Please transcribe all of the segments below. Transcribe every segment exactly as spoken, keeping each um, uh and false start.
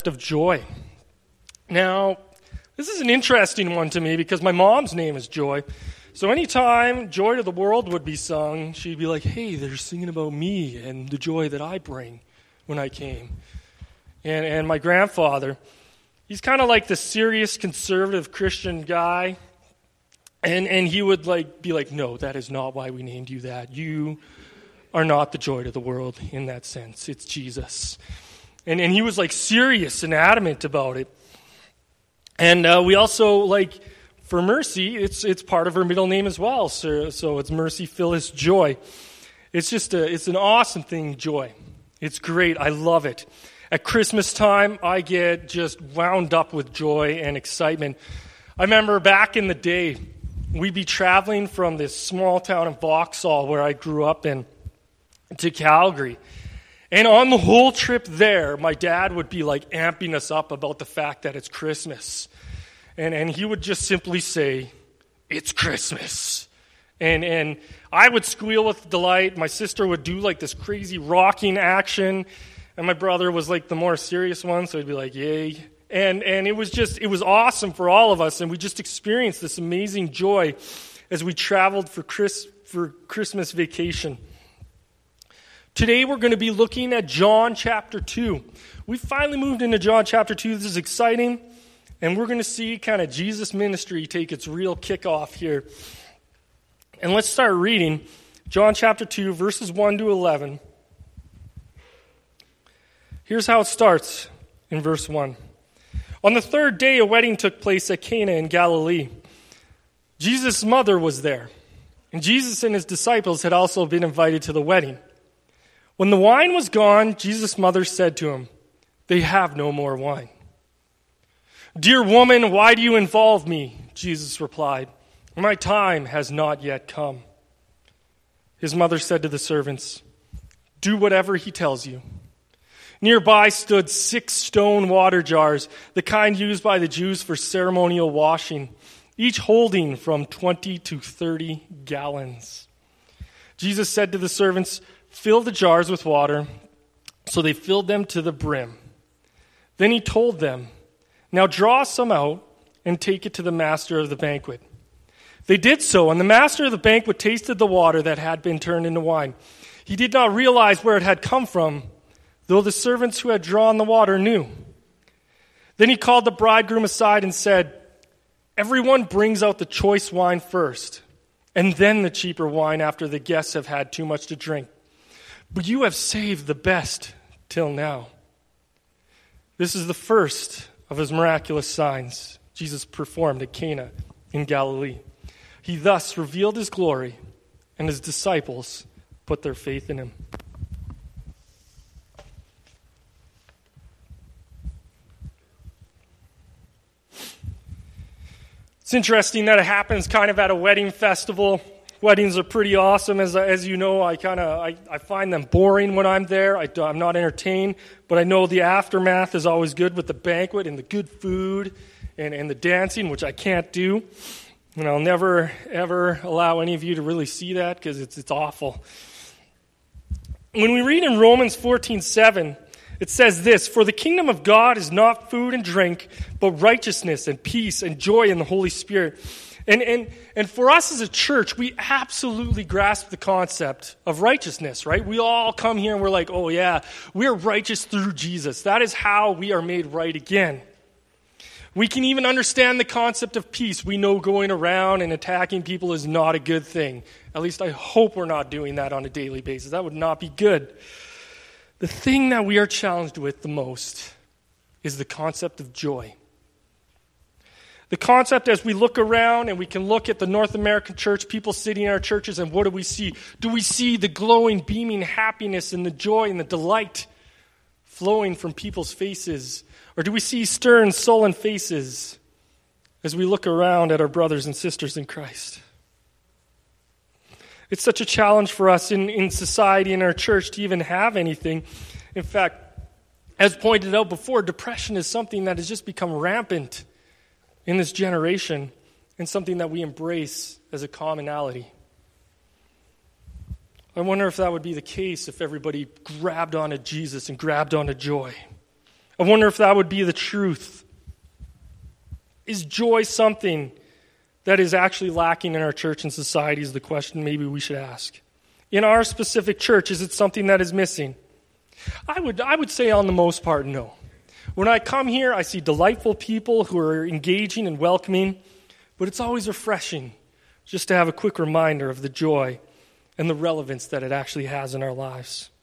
of joy. Now, this is an interesting one to me because my mom's name is Joy. So anytime Joy to the World would be sung, she'd be like, hey, they're singing about me and the joy that I bring when I came. And and my grandfather, he's kind of like the serious conservative Christian guy. And and he would like be like, no, that is not why we named you that. You are not the joy to the world in that sense. It's Jesus. And and he was like serious and adamant about it. And uh, we also like, for Mercy, it's it's part of her middle name as well. So, so it's Mercy Phyllis Joy. It's just a, it's an awesome thing, Joy. It's great. I love it. At Christmas time, I get just wound up with joy and excitement. I remember back in the day, we'd be traveling from this small town of Vauxhall, where I grew up in, to Calgary. And on the whole trip there, my dad would be like amping us up about the fact that it's Christmas. And and he would just simply say, it's Christmas. And and I would squeal with delight. My sister would do like this crazy rocking action. And my brother was like the more serious one, so he'd be like, yay. And and it was just, it was awesome for all of us. And we just experienced this amazing joy as we traveled for Chris, for Christmas vacation. Today we're going to be looking at John chapter two. We finally moved into John chapter two. This is exciting. And we're going to see kind of Jesus' ministry take its real kickoff here. And let's start reading John chapter two, verses one to eleven. Here's how it starts in verse one. On the third day, a wedding took place at Cana in Galilee. Jesus' mother was there, and Jesus and his disciples had also been invited to the wedding. When the wine was gone, Jesus' mother said to him, they have no more wine. Dear woman, why do you involve me? Jesus replied, my time has not yet come. His mother said to the servants, do whatever he tells you. Nearby stood six stone water jars, the kind used by the Jews for ceremonial washing, each holding from twenty to thirty gallons. Jesus said to the servants, fill the jars with water. So they filled them to the brim. Then he told them, now draw some out and take it to the master of the banquet. They did so, and the master of the banquet tasted the water that had been turned into wine. He did not realize where it had come from, though the servants who had drawn the water knew. Then he called the bridegroom aside and said, everyone brings out the choice wine first, and then the cheaper wine after the guests have had too much to drink. But you have saved the best till now. This is the first of his miraculous signs Jesus performed at Cana in Galilee. He thus revealed his glory, and his disciples put their faith in him. It's interesting that it happens kind of at a wedding festival. Weddings are pretty awesome. As as you know, I kind of I, I find them boring when I'm there. I, I'm not entertained, but I know the aftermath is always good with the banquet and the good food and, and the dancing, which I can't do. And I'll never, ever allow any of you to really see that because it's it's awful. When we read in Romans fourteen seven, it says this, for the kingdom of God is not food and drink, but righteousness and peace and joy in the Holy Spirit. And, and and for us as a church, we absolutely grasp the concept of righteousness, right? We all come here and we're like, oh yeah, we're righteous through Jesus. That is how we are made right again. We can even understand the concept of peace. We know going around and attacking people is not a good thing. At least I hope we're not doing that on a daily basis. That would not be good. The thing that we are challenged with the most is the concept of joy. The concept as we look around and we can look at the North American church, people sitting in our churches, and what do we see? Do we see the glowing, beaming happiness and the joy and the delight flowing from people's faces? Or do we see stern, sullen faces as we look around at our brothers and sisters in Christ? It's such a challenge for us in, in society, in our church, to even have anything. In fact, as pointed out before, depression is something that has just become rampant in this generation and something that we embrace as a commonality. I wonder if that would be the case if everybody grabbed onto Jesus and grabbed onto joy. I wonder if that would be the truth. Is joy something that is actually lacking in our church and society is the question maybe we should ask. In our specific church, is it something that is missing? I would I would say on the most part, no. When I come here, I see delightful people who are engaging and welcoming, but it's always refreshing just to have a quick reminder of the joy and the relevance that it actually has in our lives.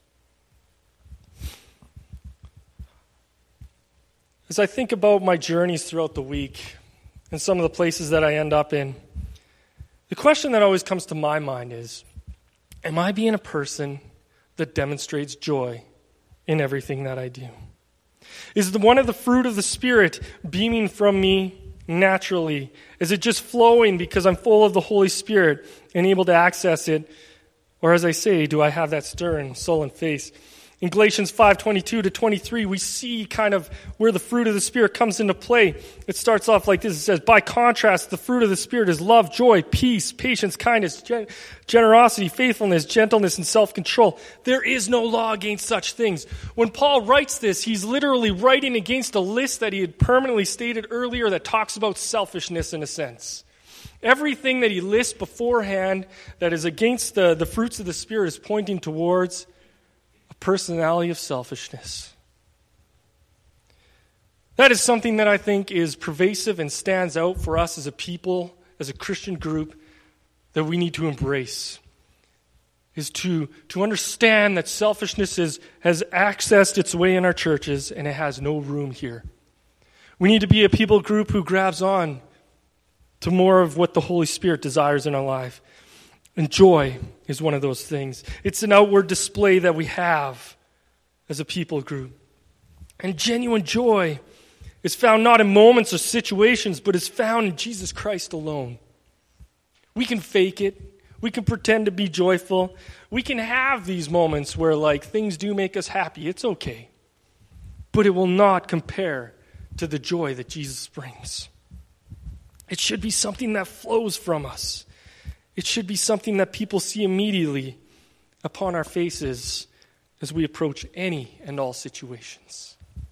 As I think about my journeys throughout the week and some of the places that I end up in, the question that always comes to my mind is, am I being a person that demonstrates joy in everything that I do? Is the one of the fruit of the Spirit beaming from me naturally? Is it just flowing because I'm full of the Holy Spirit and able to access it? Or as I say, do I have that stern, sullen face? In Galatians five twenty-two to twenty-three, we see kind of where the fruit of the Spirit comes into play. It starts off like this. It says, by contrast, the fruit of the Spirit is love, joy, peace, patience, kindness, gen- generosity, faithfulness, gentleness, and self-control. There is no law against such things. When Paul writes this, he's literally writing against a list that he had permanently stated earlier that talks about selfishness in a sense. Everything that he lists beforehand that is against the, the fruits of the Spirit is pointing towards personality of selfishness. That is something that I think is pervasive and stands out for us as a people, as a Christian group, that we need to embrace. Is to, to understand that selfishness is, has accessed its way in our churches and it has no room here. We need to be a people group who grabs on to more of what the Holy Spirit desires in our life. And joy is one of those things. It's an outward display that we have as a people group. And genuine joy is found not in moments or situations, but is found in Jesus Christ alone. We can fake it. We can pretend to be joyful. We can have these moments where like things do make us happy. It's okay. But it will not compare to the joy that Jesus brings. It should be something that flows from us. It should be something that people see immediately upon our faces as we approach any and all situations.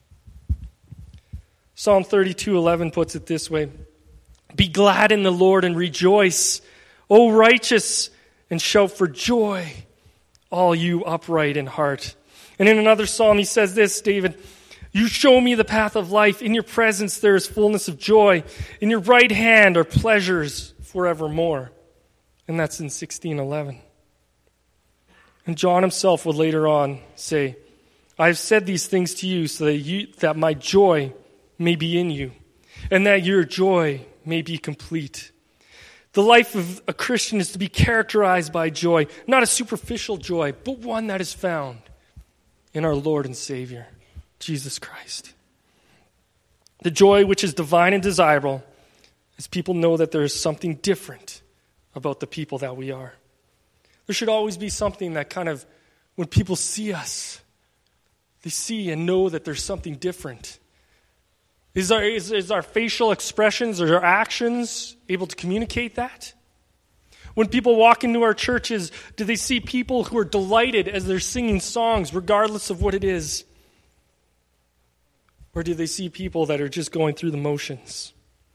Psalm thirty-two eleven puts it this way, be glad in the Lord and rejoice, O righteous, and shout for joy, all you upright in heart. And in another psalm he says this, David, you show me the path of life. In your presence there is fullness of joy. In your right hand are pleasures forevermore. And that's in sixteen eleven. And John himself would later on say, I have said these things to you so that you that my joy may be in you, and that your joy may be complete. The life of a Christian is to be characterized by joy, not a superficial joy, but one that is found in our Lord and Savior, Jesus Christ. The joy which is divine and desirable, as people know that there is something different about the people that we are. There should always be something that kind of, when people see us, they see and know that there's something different. Is our, is, is our facial expressions or our actions able to communicate that? When people walk into our churches, do they see people who are delighted as they're singing songs, regardless of what it is? Or do they see people that are just going through the motions?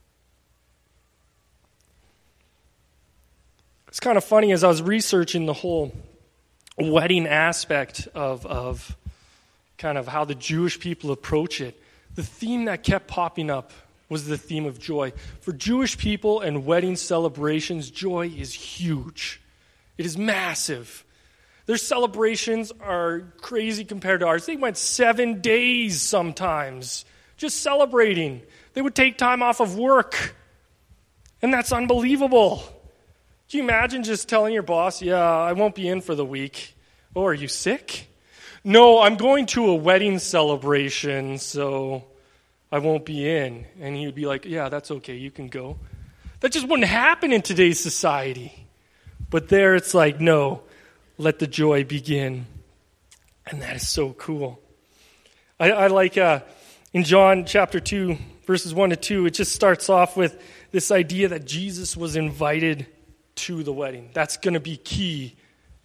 It's kind of funny, as I was researching the whole wedding aspect of, of kind of how the Jewish people approach it, the theme that kept popping up was the theme of joy. For Jewish people and wedding celebrations, joy is huge. It is massive. Their celebrations are crazy compared to ours. They went seven days sometimes just celebrating. They would take time off of work, and that's unbelievable. Can you imagine just telling your boss, yeah, I won't be in for the week. Oh, are you sick? No, I'm going to a wedding celebration, so I won't be in. And he would be like, yeah, that's okay, you can go. That just wouldn't happen in today's society. But there it's like, no, let the joy begin. And that is so cool. I, I like uh, in John chapter two, verses one to two, it just starts off with this idea that Jesus was invited to the wedding. That's going to be key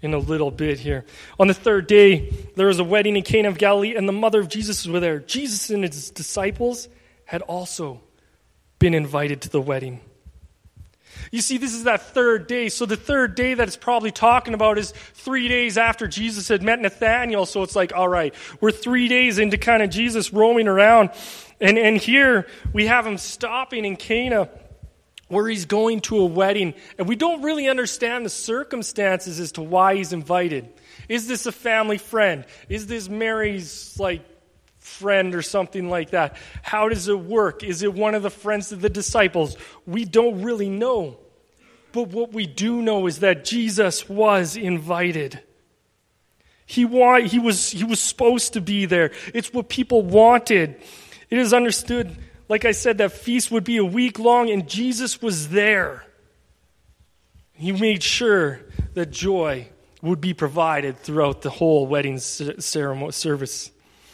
in a little bit here. On the third day, there was a wedding in Cana of Galilee, and the mother of Jesus was there. Jesus and his disciples had also been invited to the wedding. You see, this is that third day. So the third day that it's probably talking about is three days after Jesus had met Nathanael. So it's like, all right, we're three days into kind of Jesus roaming around. And, and here we have him stopping in Cana where he's going to a wedding. And we don't really understand the circumstances as to why he's invited. Is this a family friend? Is this Mary's, like, friend or something like that? How does it work? Is it one of the friends of the disciples? We don't really know. But what we do know is that Jesus was invited. He wa- he was he was supposed to be there. It's what people wanted. It is understood, like I said, that feast would be a week long, and Jesus was there. He made sure that joy would be provided throughout the whole wedding ceremony service.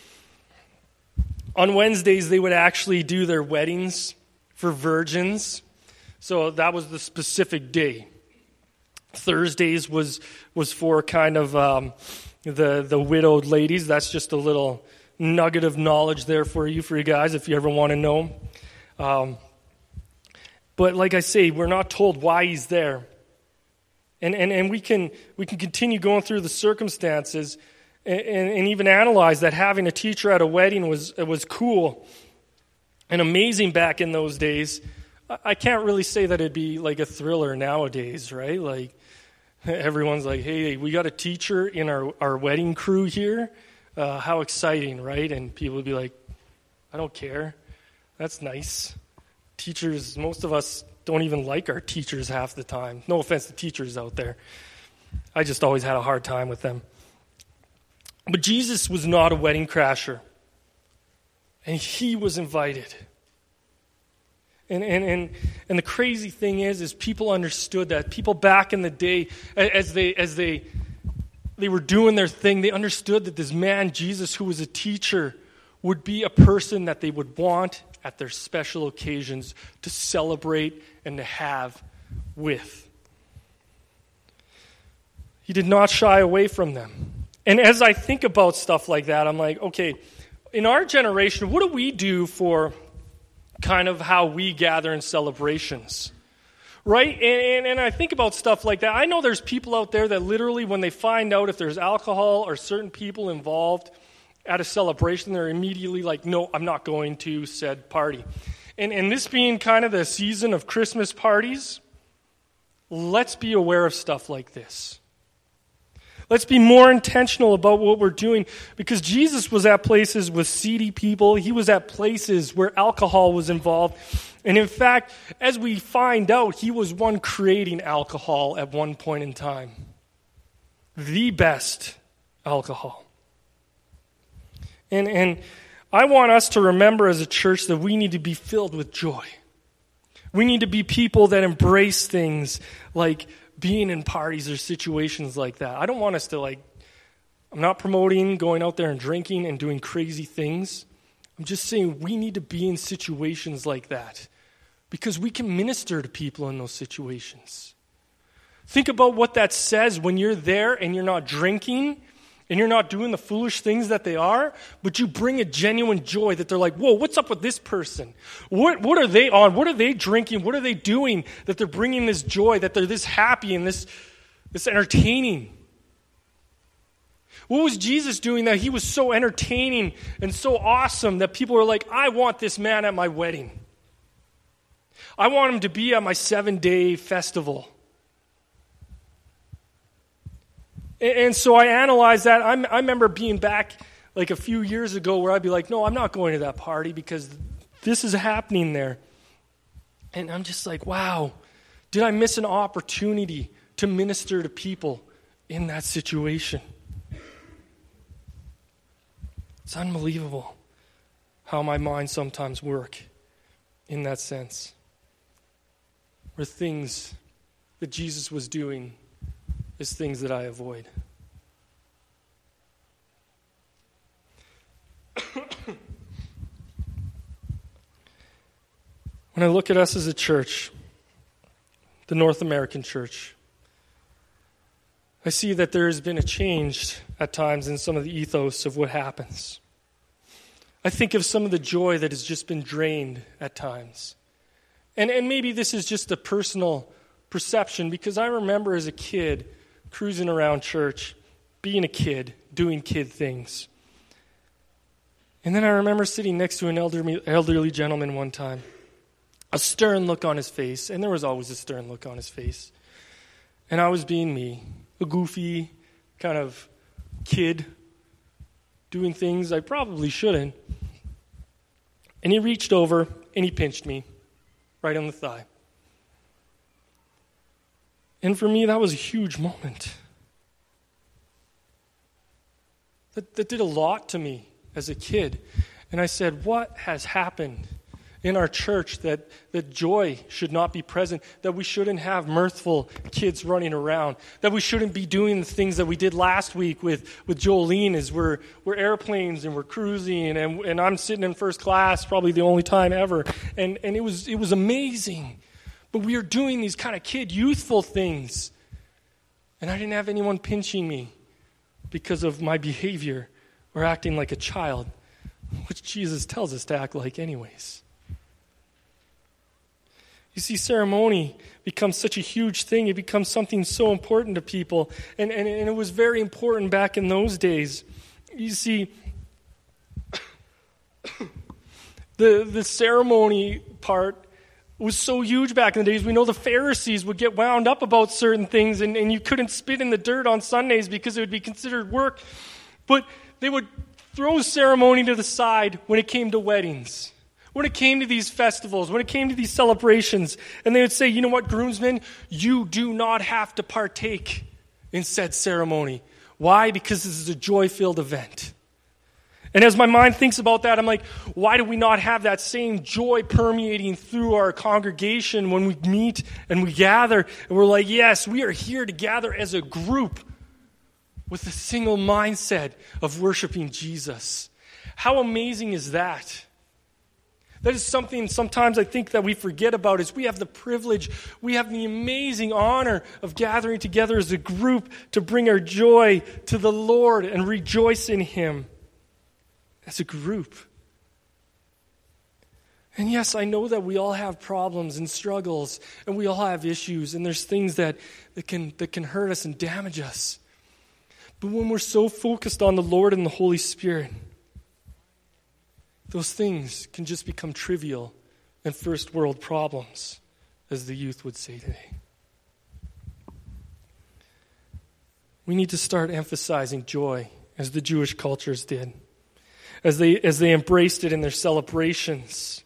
On Wednesdays, they would actually do their weddings for virgins. So that was the specific day. Thursdays was was for kind of um, the, the widowed ladies. That's just a little nugget of knowledge there for you, for you guys, if you ever want to know. Um, but like I say, we're not told why he's there. And, and, and we can we can continue going through the circumstances and, and even analyze that having a teacher at a wedding was was cool and amazing back in those days. I can't really say that it'd be like a thriller nowadays, right? Like everyone's like, hey, we got a teacher in our, our wedding crew here. Uh, how exciting, right? And people would be like, I don't care. That's nice. Teachers, most of us don't even like our teachers half the time. No offense to teachers out there. I just always had a hard time with them. But Jesus was not a wedding crasher. And he was invited. And, and and and the crazy thing is, is people understood that. People back in the day, as they as they they were doing their thing, they understood that this man, Jesus, who was a teacher, would be a person that they would want at their special occasions to celebrate and to have with. He did not shy away from them. And as I think about stuff like that, I'm like, okay, in our generation, what do we do for kind of how we gather in celebrations, right? And, and, and I think about stuff like that. I know there's people out there that literally, when they find out if there's alcohol or certain people involved at a celebration, they're immediately like, no, I'm not going to said party. And, and this being kind of the season of Christmas parties, let's be aware of stuff like this. Let's be more intentional about what we're doing, because Jesus was at places with seedy people. He was at places where alcohol was involved. And in fact, as we find out, he was one creating alcohol at one point in time. The best alcohol. And, and I want us to remember as a church that we need to be filled with joy. We need to be people that embrace things like being in parties or situations like that. I don't want us to like, I'm not promoting going out there and drinking and doing crazy things. I'm just saying we need to be in situations like that because we can minister to people in those situations. Think about what that says when you're there and you're not drinking and you're not doing the foolish things that they are, but you bring a genuine joy that they're like, whoa, what's up with this person? What what are they on? What are they drinking? What are they doing that they're bringing this joy, that they're this happy and this, this entertaining? What was Jesus doing that he was so entertaining and so awesome that people were like, I want this man at my wedding. I want him to be at my seven-day festival. And so I analyzed that. I'm, I remember being back like a few years ago where I'd be like, no, I'm not going to that party because this is happening there. And I'm just like, wow, did I miss an opportunity to minister to people in that situation? It's unbelievable how my mind sometimes work in that sense. Where things that Jesus was doing is things that I avoid. When I look at us as a church, the North American church, I see that there has been a change at times in some of the ethos of what happens. I think of some of the joy that has just been drained at times. And and maybe this is just a personal perception, because I remember as a kid cruising around church, being a kid, doing kid things. And then I remember sitting next to an elderly, elderly gentleman one time, a stern look on his face, and there was always a stern look on his face. And I was being me, a goofy kind of kid, doing things I probably shouldn't. And he reached over and he pinched me right on the thigh. And for me, that was a huge moment. That, that did a lot to me as a kid. And I said, what has happened in our church that, that joy should not be present, that we shouldn't have mirthful kids running around, that we shouldn't be doing the things that we did last week with, with Jolene as we're, we're airplanes and we're cruising and, and I'm sitting in first class, probably the only time ever. And, and it was it was amazing. But we are doing these kind of kid, youthful things. And I didn't have anyone pinching me because of my behavior or acting like a child, which Jesus tells us to act like anyways. You see, ceremony becomes such a huge thing. It becomes something so important to people. And, and, and it was very important back in those days. You see, the, the ceremony part was so huge back in the days. We know the Pharisees would get wound up about certain things, and, and you couldn't spit in the dirt on Sundays because it would be considered work. But they would throw ceremony to the side when it came to weddings, when it came to these festivals, when it came to these celebrations. And they would say, you know what, groomsmen, you do not have to partake in said ceremony. Why? Because this is a joy-filled event. And as my mind thinks about that, I'm like, why do we not have that same joy permeating through our congregation when we meet and we gather? And we're like, yes, we are here to gather as a group with a single mindset of worshiping Jesus. How amazing is that? That is something sometimes I think that we forget about, is we have the privilege, we have the amazing honor of gathering together as a group to bring our joy to the Lord and rejoice in Him as a group. And yes, I know that we all have problems and struggles, and we all have issues, and there's things that, that can that can hurt us and damage us. But when we're so focused on the Lord and the Holy Spirit, those things can just become trivial and first world problems, as the youth would say today. We need to start emphasizing joy as the Jewish cultures did, as they as they embraced it in their celebrations.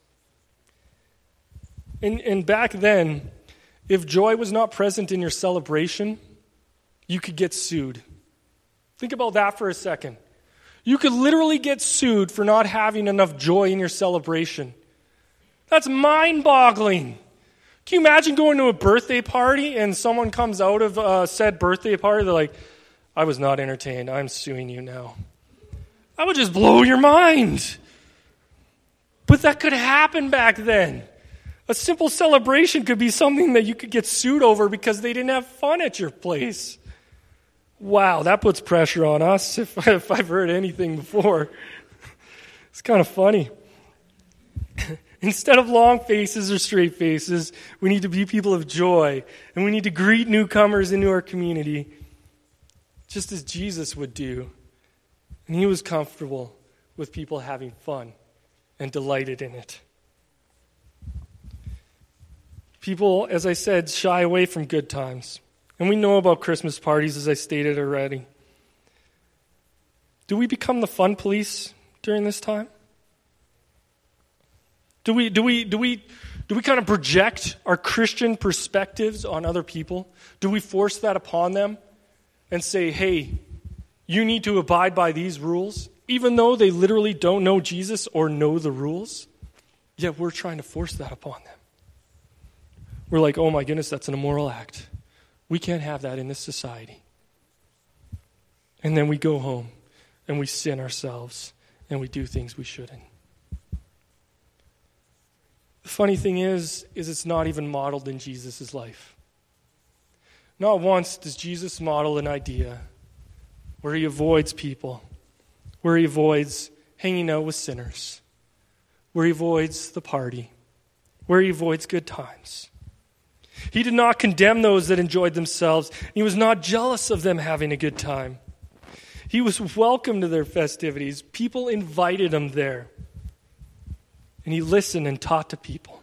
And, and back then, if joy was not present in your celebration, you could get sued. Think about that for a second. You could literally get sued for not having enough joy in your celebration. That's mind-boggling. Can you imagine going to a birthday party and someone comes out of uh, said birthday party, they're like, I was not entertained, I'm suing you now. That would just blow your mind. But that could happen back then. A simple celebration could be something that you could get sued over because they didn't have fun at your place. Wow, that puts pressure on us if, if I've heard anything before. It's kind of funny. Instead of long faces or straight faces, we need to be people of joy, and we need to greet newcomers into our community just as Jesus would do. And He was comfortable with people having fun and delighted in it. People, as I said, shy away from good times. And we know about Christmas parties, as I stated already. Do we become the fun police during this time? Do we do we do we do we kind of project our Christian perspectives on other people? Do we force that upon them and say, "Hey, you need to abide by these rules," even though they literally don't know Jesus or know the rules? Yet we're trying to force that upon them. We're like, "Oh my goodness, that's an immoral act. We can't have that in this society." And then we go home and we sin ourselves and we do things we shouldn't. The funny thing is, is it's not even modeled in Jesus' life. Not once does Jesus model an idea where he avoids people, where he avoids hanging out with sinners, where he avoids the party, where he avoids good times. He did not condemn those that enjoyed themselves. He was not jealous of them having a good time. He was welcome to their festivities. People invited him there. And he listened and taught to people.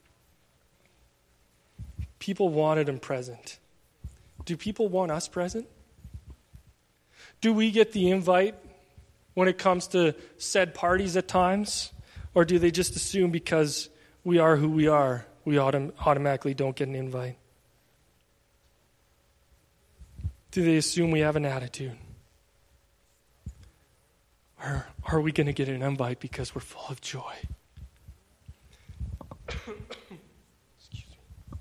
People wanted him present. Do people want us present? Do we get the invite when it comes to said parties at times? Or do they just assume because we are who we are, we autom- automatically don't get an invite? Do they assume we have an attitude? Or are we going to get an invite because we're full of joy? Excuse me.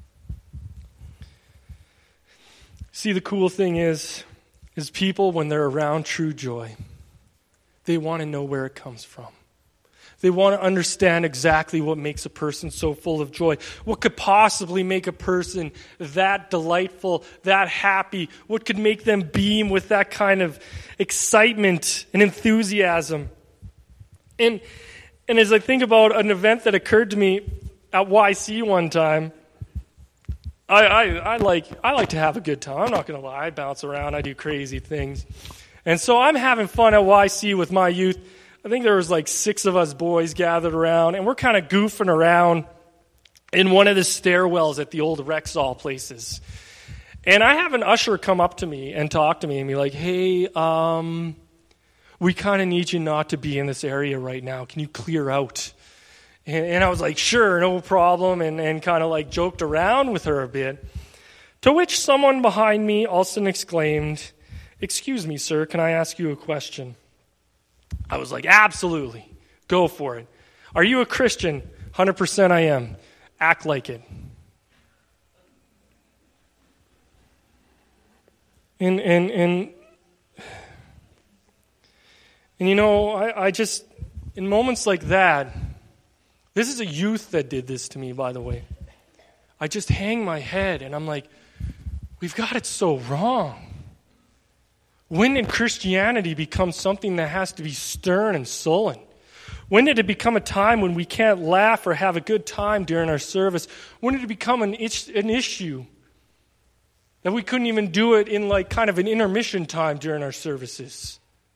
See, the cool thing is, is people, when they're around true joy, they want to know where it comes from. They want to understand exactly what makes a person so full of joy. What could possibly make a person that delightful, that happy? What could make them beam with that kind of excitement and enthusiasm? And and as I think about an event that occurred to me at Y C one time, I, I, I like I like to have a good time. I'm not going to lie. I bounce around. I do crazy things. And so I'm having fun at Y C with my youth. I think there was like six of us boys gathered around, and we're kind of goofing around in one of the stairwells at the old Rexall places. And I have an usher come up to me and talk to me and be like, hey, um, we kind of need you not to be in this area right now. Can you clear out? And, and I was like, sure, no problem, and, and kind of like joked around with her a bit. To which someone behind me also exclaimed, excuse me, sir, can I ask you a question? I was like, absolutely. Go for it. Are you a Christian? one hundred percent I am. Act like it. And and and and you know, I, I just, in moments like that, this is a youth that did this to me, by the way. I just hang my head and I'm like, we've got it so wrong. When did Christianity become something that has to be stern and sullen? When did it become a time when we can't laugh or have a good time during our service? When did it become an, itch, an issue that we couldn't even do it in like kind of an intermission time during our services?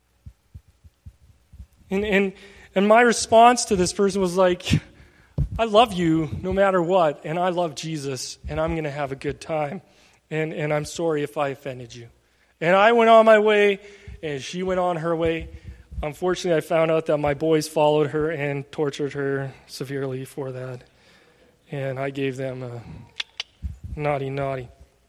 And, and, and my response to this person was like, I love you no matter what, and I love Jesus, and I'm going to have a good time. And, and I'm sorry if I offended you. And I went on my way, and she went on her way. Unfortunately, I found out that my boys followed her and tortured her severely for that. And I gave them a naughty, naughty.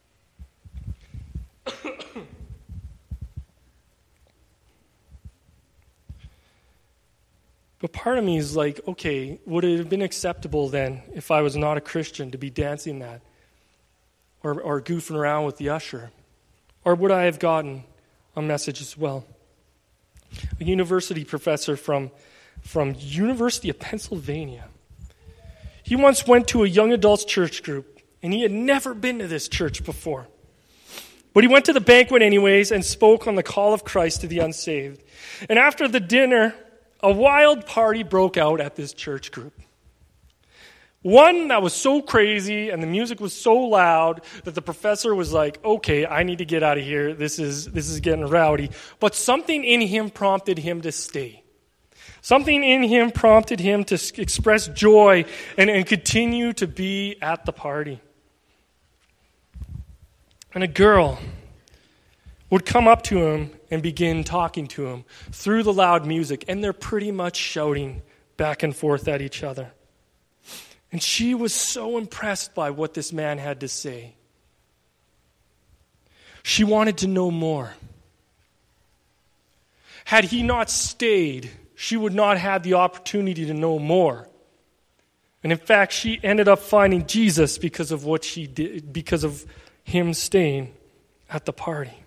But part of me is like, okay, would it have been acceptable then if I was not a Christian to be dancing that or, or goofing around with the usher? Or would I have gotten a message as well? A university professor from, from University of Pennsylvania, he once went to a young adults church group, and he had never been to this church before. But he went to the banquet anyways and spoke on the call of Christ to the unsaved. And after the dinner, a wild party broke out at this church group. One that was so crazy and the music was so loud that the professor was like, okay, I need to get out of here. This is this is getting rowdy. But something in him prompted him to stay. Something in him prompted him to express joy and, and continue to be at the party. And a girl would come up to him and begin talking to him through the loud music, and they're pretty much shouting back and forth at each other. And she was so impressed by what this man had to say. She wanted to know more. Had he not stayed, she would not have the opportunity to know more. And in fact, she ended up finding Jesus because of what she did, because of him staying at the party.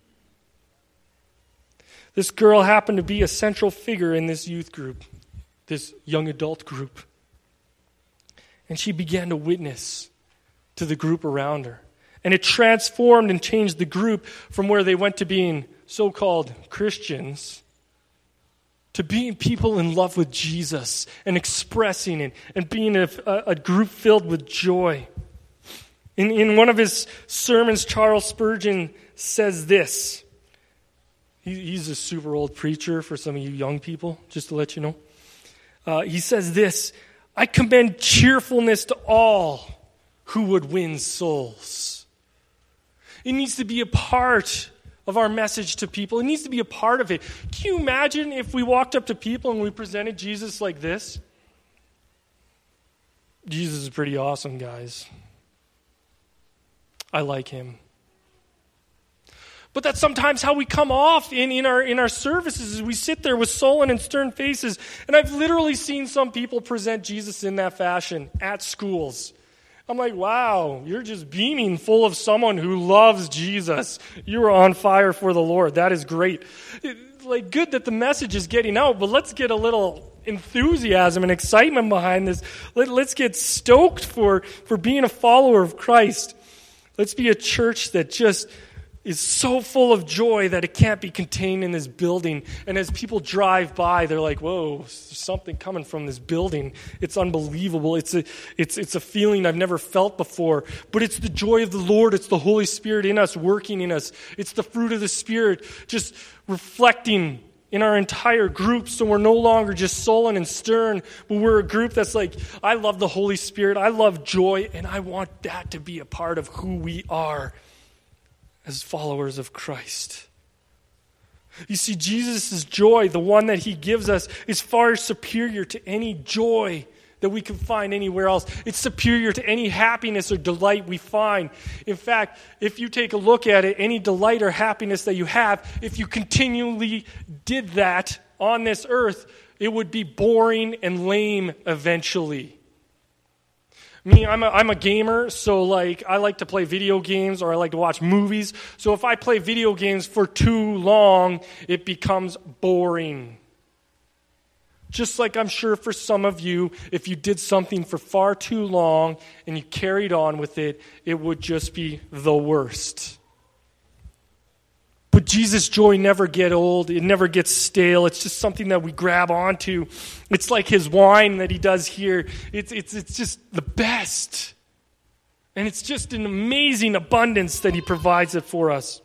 This girl happened to be a central figure in this youth group, this young adult group. And she began to witness to the group around her And it transformed and changed the group from where they went to being so-called Christians to being people in love with Jesus and expressing it and being a, a group filled with joy. In, in one of his sermons, Charles Spurgeon says this. He, he's a super old preacher for some of you young people, just to let you know. Uh, he says this, I commend cheerfulness to all who would win souls. It needs to be a part of our message to people. It needs to be a part of it. Can you imagine if we walked up to people and we presented Jesus like this? Jesus is pretty awesome, guys. I like him. But that's sometimes how we come off in, in our in our services is we sit there with sullen and stern faces. And I've literally seen some people present Jesus in that fashion at schools. I'm like, wow, you're just beaming full of someone who loves Jesus. You're on fire for the Lord. That is great. It, like, good that the message is getting out, but let's get a little enthusiasm and excitement behind this. Let, let's get stoked for, for being a follower of Christ. Let's be a church that just is so full of joy that it can't be contained in this building. And as people drive by, they're like, whoa, there's something coming from this building. It's unbelievable. It's a, it's, it's a feeling I've never felt before. But it's the joy of the Lord. It's the Holy Spirit in us, working in us. It's the fruit of the Spirit just reflecting in our entire group, so we're no longer just sullen and stern, but we're a group that's like, I love the Holy Spirit, I love joy, and I want that to be a part of who we are as followers of Christ. You see, Jesus' joy, the one that he gives us, is far superior to any joy that we can find anywhere else. It's superior to any happiness or delight we find. In fact, if you take a look at it, any delight or happiness that you have, if you continually did that on this earth, it would be boring and lame eventually. Me, I'm a, I'm a gamer, so like I like to play video games or I like to watch movies. So if I play video games for too long, it becomes boring. Just like I'm sure for some of you, if you did something for far too long and you carried on with it, it would just be the worst. But Jesus' joy never gets old. It never gets stale. It's just something that we grab onto. It's like his wine that he does here. It's, it's, it's just the best. And it's just an amazing abundance that he provides it for us.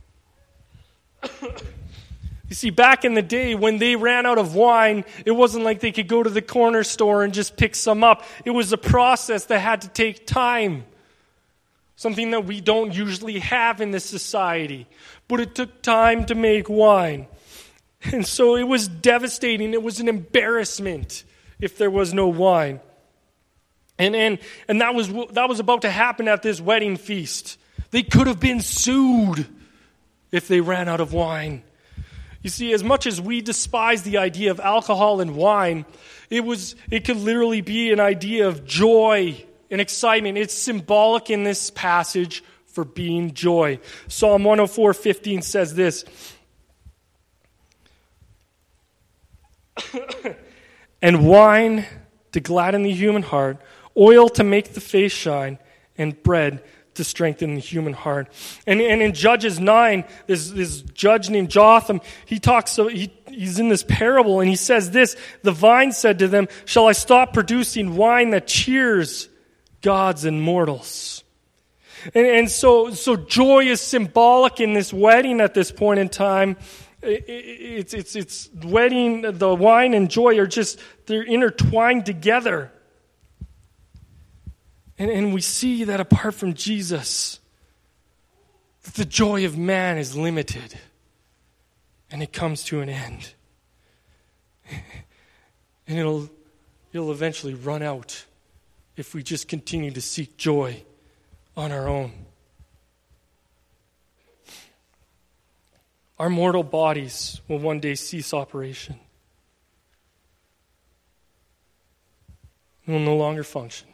You see, back in the day when they ran out of wine, it wasn't like they could go to the corner store and just pick some up. It was a process that had to take time. Something that we don't usually have in this society. But it took time to make wine. And so it was devastating. It was an embarrassment if there was no wine. And and, and that was that was about to happen at this wedding feast. They could have been sued if they ran out of wine. You see, as much as we despise the idea of alcohol and wine, it was it could literally be an idea of joy and excitement. It's symbolic in this passage for being joy. Psalm one oh four fifteen says this. And wine to gladden the human heart, oil to make the face shine, and bread to strengthen the human heart. And, and in Judges nine, this, this judge named Jotham, he talks, so he, he's in this parable, and he says this, the vine said to them, shall I stop producing wine that cheers gods and mortals? And, and so, so joy is symbolic in this wedding at this point in time. It, it, it's, it's, it's wedding, the wine and joy are just, they're intertwined together. And, and we see that apart from Jesus, that the joy of man is limited. And it comes to an end. And it'll, it'll eventually run out if we just continue to seek joy on our own. Our mortal bodies will one day cease operation. Will no longer function.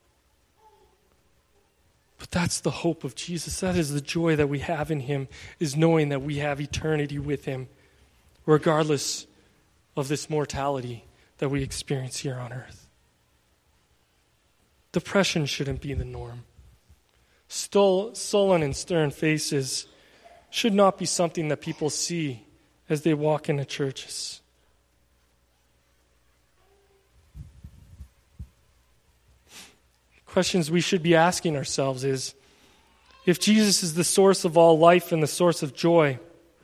But that's the hope of Jesus. That is the joy that we have in him, is knowing that we have eternity with him, regardless of this mortality that we experience here on earth. Depression shouldn't be the norm. Still, sullen and stern faces should not be something that people see as they walk into churches. Questions we should be asking ourselves is, if Jesus is the source of all life and the source of joy,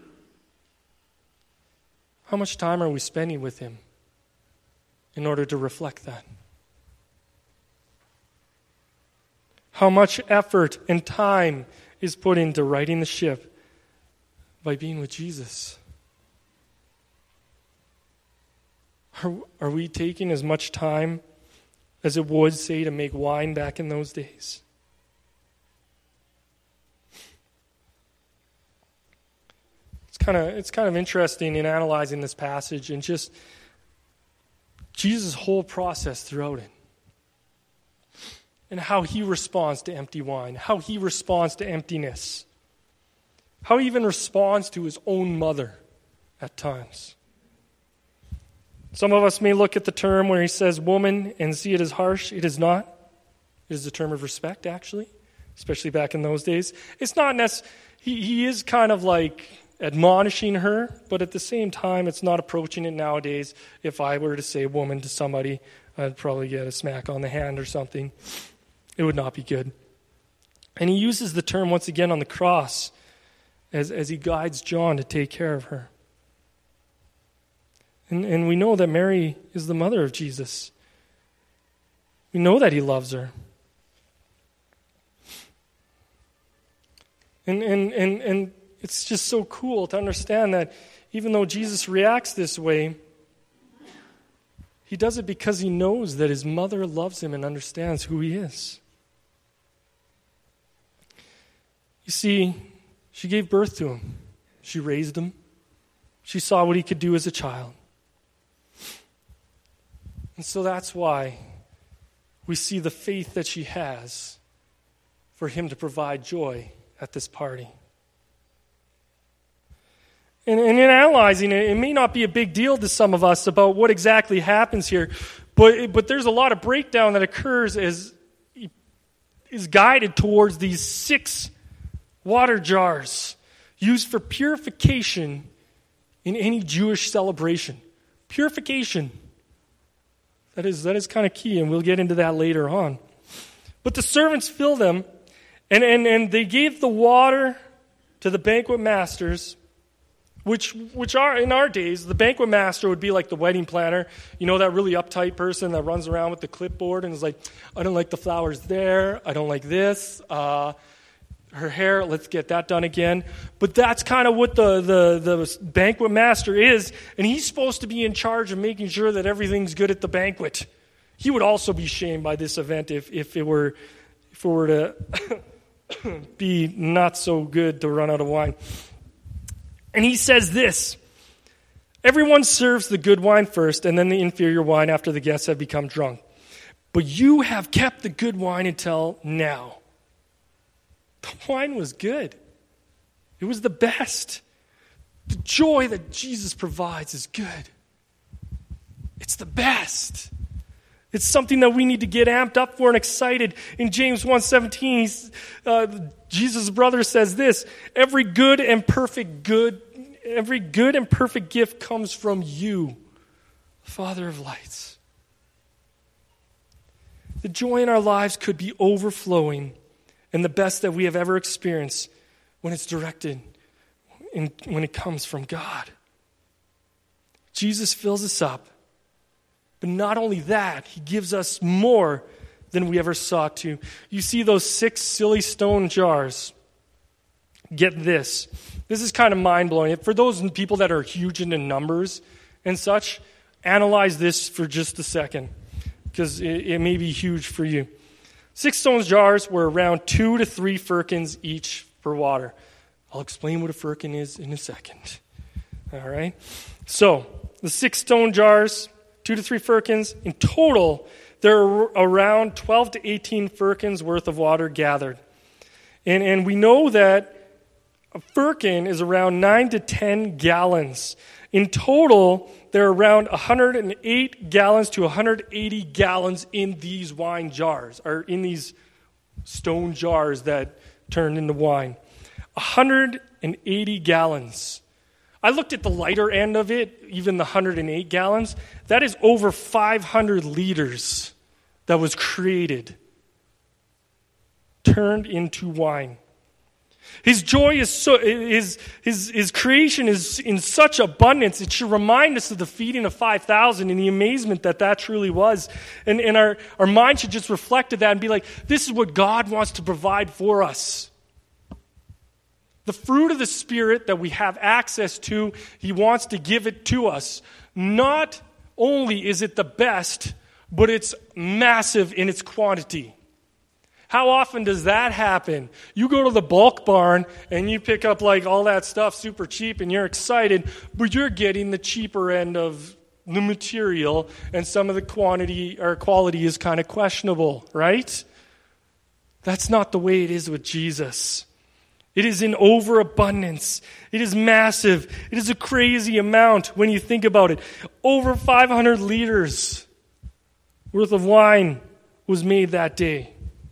how much time are we spending with him in order to reflect that? How much effort and time is put into righting the ship by being with Jesus? Are, are we taking as much time as it would, say, to make wine back in those days? It's kind of it's kind of interesting in analyzing this passage and just Jesus' whole process throughout it. And how he responds to empty wine, how he responds to emptiness, how he even responds to his own mother at times. Some of us may look at the term where he says woman and see it as harsh. It is not. It is a term of respect, actually, especially back in those days. It's not necessarily, he, he is kind of like admonishing her, but at the same time, it's not approaching it nowadays. If I were to say woman to somebody, I'd probably get a smack on the hand or something. It would not be good. And he uses the term once again on the cross as, as he guides John to take care of her. And, and we know that Mary is the mother of Jesus. We know that he loves her. And, and, and, and it's just so cool to understand that even though Jesus reacts this way, he does it because he knows that his mother loves him and understands who he is. You see, she gave birth to him. She raised him. She saw what he could do as a child. And so that's why we see the faith that she has for him to provide joy at this party. And, and in analyzing it, it may not be a big deal to some of us about what exactly happens here, but, but there's a lot of breakdown that occurs as he is guided towards these six water jars used for purification in any Jewish celebration. Purification. That is, that is kind of key, and we'll get into that later on. But the servants fill them, and, and, and they gave the water to the banquet masters, which which are, in our days, the banquet master would be like the wedding planner. You know, that really uptight person that runs around with the clipboard and is like, I don't like the flowers there, I don't like this, uh, her hair, let's get that done again. But that's kind of what the, the, the banquet master is, and he's supposed to be in charge of making sure that everything's good at the banquet. He would also be shamed by this event if, if it were if it were to be not so good to run out of wine. And he says this, everyone serves the good wine first and then the inferior wine after the guests have become drunk. But you have kept the good wine until now. The wine was good. It was the best. The joy that Jesus provides is good. It's the best. It's something that we need to get amped up for and excited. In James one seventeen, he's, uh, Jesus' brother says this, every good and perfect good, every good and perfect gift comes from you, Father of lights. The joy in our lives could be overflowing and the best that we have ever experienced when it's directed, in, when it comes from God. Jesus fills us up. But not only that, he gives us more than we ever sought to. You see those six silly stone jars. Get this. This is kind of mind-blowing. For those people that are huge into numbers and such, analyze this for just a second, because it, it may be huge for you. Six stone jars were around two to three firkins each for water. I'll explain what a firkin is in a second. All right? So, the six stone jars, two to three firkins. In total, there are around twelve to eighteen firkins worth of water gathered. And, and we know that a firkin is around nine to ten gallons. In total, there are around one hundred eight gallons to one hundred eighty gallons in these wine jars, or in these stone jars that turned into wine. one hundred eighty gallons. I looked at the lighter end of it, even the one hundred eight gallons. That is over five hundred liters that was created, turned into wine. His joy is so, his, his, his creation is in such abundance, it should remind us of the feeding of five thousand and the amazement that that truly was. And, and our, our mind should just reflect to that and be like, this is what God wants to provide for us. The fruit of the Spirit that we have access to, He wants to give it to us. Not only is it the best, but it's massive in its quantity. How often does that happen? You go to the bulk barn and you pick up like all that stuff super cheap and you're excited, but you're getting the cheaper end of the material and some of the quantity or quality is kind of questionable, right? That's not the way it is with Jesus. It is in overabundance. It is massive. It is a crazy amount when you think about it. Over five hundred liters worth of wine was made that day.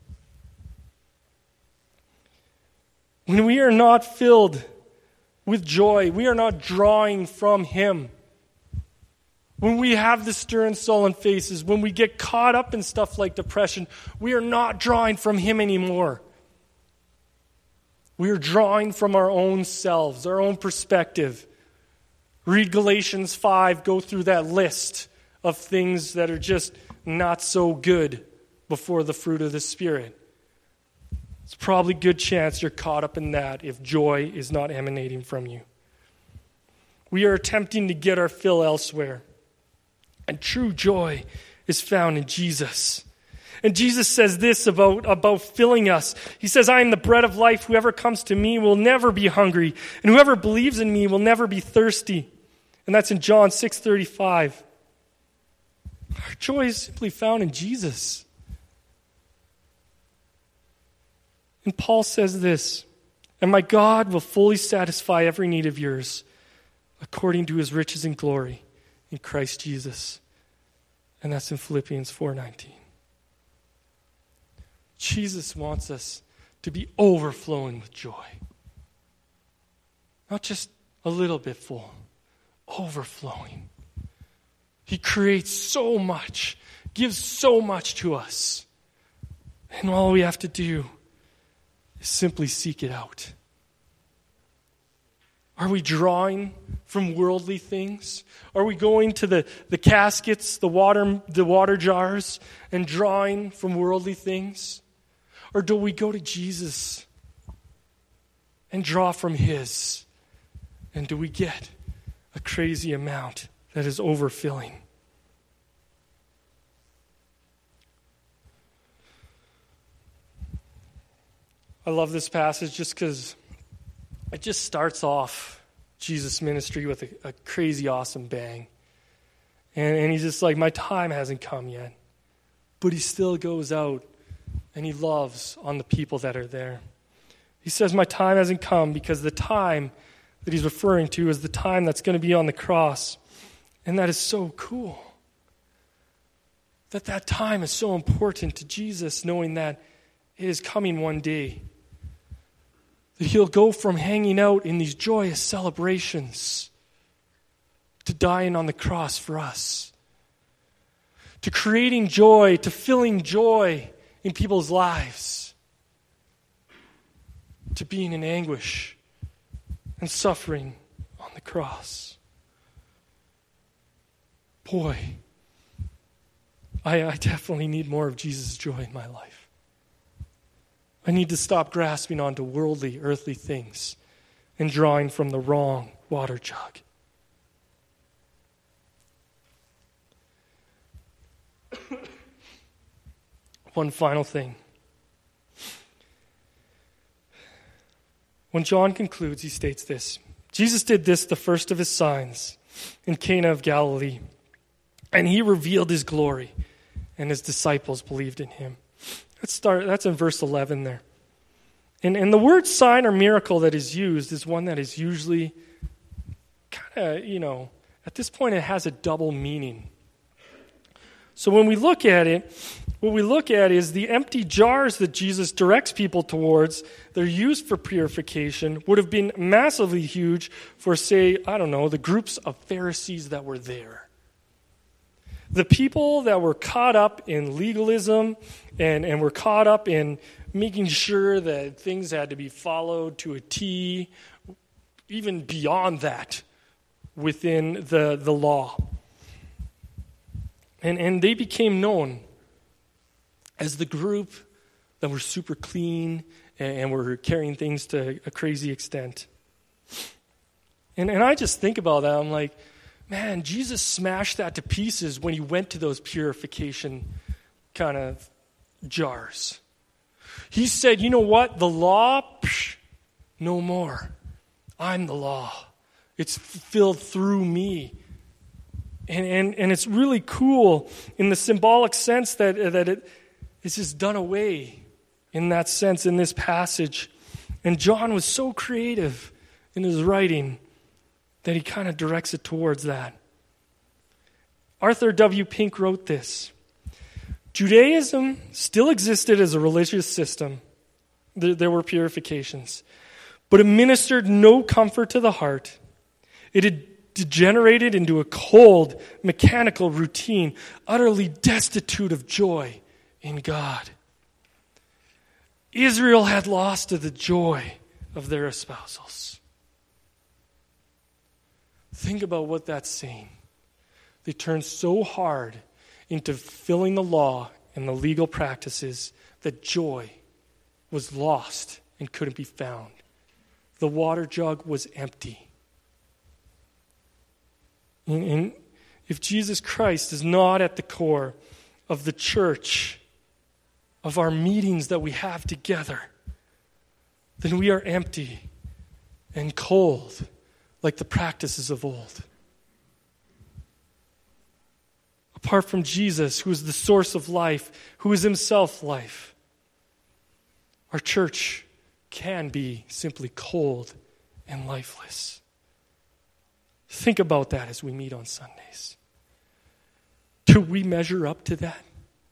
When we are not filled with joy, we are not drawing from Him. When we have the stern, sullen faces, when we get caught up in stuff like depression, we are not drawing from Him anymore. We are drawing from our own selves, our own perspective. Read Galatians five, go through that list of things that are just not so good before the fruit of the Spirit. It's probably a good chance you're caught up in that if joy is not emanating from you. We are attempting to get our fill elsewhere. And true joy is found in Jesus. And Jesus says this about, about filling us. He says, I am the bread of life. Whoever comes to me will never be hungry. And whoever believes in me will never be thirsty. And that's in John six thirty-five. Our joy is simply found in Jesus. And Paul says this, and my God will fully satisfy every need of yours according to His riches and glory in Christ Jesus. And that's in Philippians four nineteen. Jesus wants us to be overflowing with joy. Not just a little bit full, overflowing. He creates so much, gives so much to us. And all we have to do is simply seek it out. Are we drawing from worldly things? Are we going to the, the caskets, the water, the water jars, and drawing from worldly things? Or do we go to Jesus and draw from His? And do we get a crazy amount that is overfilling? I love this passage just because it just starts off Jesus' ministry with a, a crazy awesome bang. And, and he's just like, my time hasn't come yet. But he still goes out and he loves on the people that are there. He says, my time hasn't come, because the time that he's referring to is the time that's going to be on the cross. And that is so cool. That that time is so important to Jesus, knowing that it is coming one day. That He'll go from hanging out in these joyous celebrations to dying on the cross for us. To creating joy, to filling joy in people's lives. To being in anguish and suffering on the cross. Boy, I, I definitely need more of Jesus' joy in my life. I need to stop grasping onto worldly, earthly things and drawing from the wrong water jug. One final thing. When John concludes, he states this. Jesus did this, the first of His signs, in Cana of Galilee, and He revealed His glory, and His disciples believed in Him. Let's start, that's in verse eleven there. And, and the word sign or miracle that is used is one that is usually kind of, you know, at this point it has a double meaning. So when we look at it, what we look at is the empty jars that Jesus directs people towards that are used for purification would have been massively huge for, say, I don't know, the groups of Pharisees that were there. The people that were caught up in legalism and, and were caught up in making sure that things had to be followed to a T, even beyond that, within the, the law. And, and they became known as the group that were super clean and, and were carrying things to a crazy extent. And, and I just think about that. I'm like, man, Jesus smashed that to pieces when he went to those purification kind of jars. He said, you know what? The law, psh, no more. I'm the law. It's fulfilled through me. And, and and it's really cool in the symbolic sense that, that it, it's just done away in that sense in this passage. And John was so creative in his writing that he kind of directs it towards that. Arthur W. Pink wrote this: Judaism still existed as a religious system. There, there were purifications. But it ministered no comfort to the heart. It had degenerated into a cold, mechanical routine, utterly destitute of joy in God. Israel had lost the joy of their espousals. Think about what that's saying. They turned so hard into fulfilling the law and the legal practices that joy was lost and couldn't be found. The water jug was empty. And, and if Jesus Christ is not at the core of the church, of our meetings that we have together, then we are empty and cold like the practices of old. Apart from Jesus, who is the source of life, who is himself life, our church can be simply cold and lifeless. Think about that as we meet on Sundays. Do we measure up to that?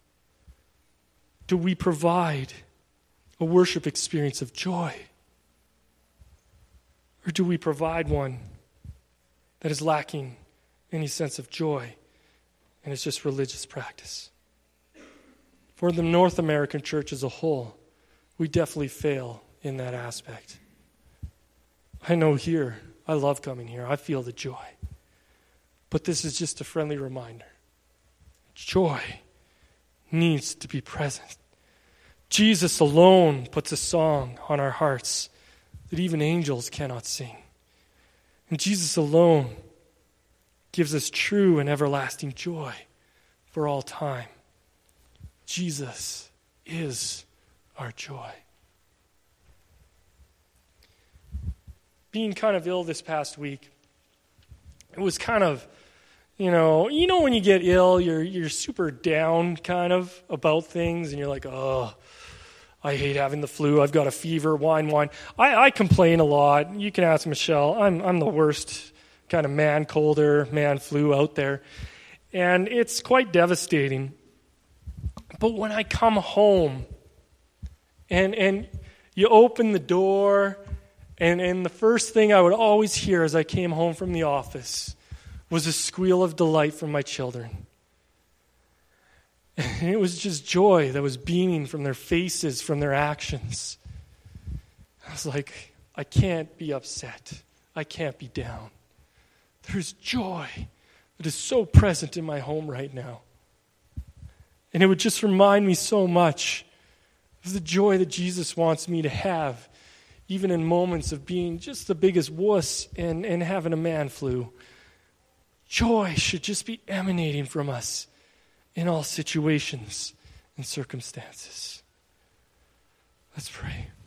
Do we provide a worship experience of joy? Or do we provide one that is lacking any sense of joy and it's just religious practice? For the North American church as a whole, we definitely fail in that aspect. I know here, I love coming here. I feel the joy. But this is just a friendly reminder. Joy needs to be present. Jesus alone puts a song on our hearts that even angels cannot sing. And Jesus alone gives us true and everlasting joy for all time. Jesus is our joy. Being kind of ill this past week, it was kind of, you know, you know when you get ill, you're you're super down kind of about things, and you're like, oh, I hate having the flu. I've got a fever. Whine, whine. I, I complain a lot. You can ask Michelle. I'm I'm the worst kind of man colder, man flu out there, and it's quite devastating. But when I come home, and and you open the door. And and the first thing I would always hear as I came home from the office was a squeal of delight from my children. And it was just joy that was beaming from their faces, from their actions. I was like, I can't be upset. I can't be down. There's joy that is so present in my home right now. And it would just remind me so much of the joy that Jesus wants me to have, even in moments of being just the biggest wuss and, and having a man flu. Joy should just be emanating from us in all situations and circumstances. Let's pray.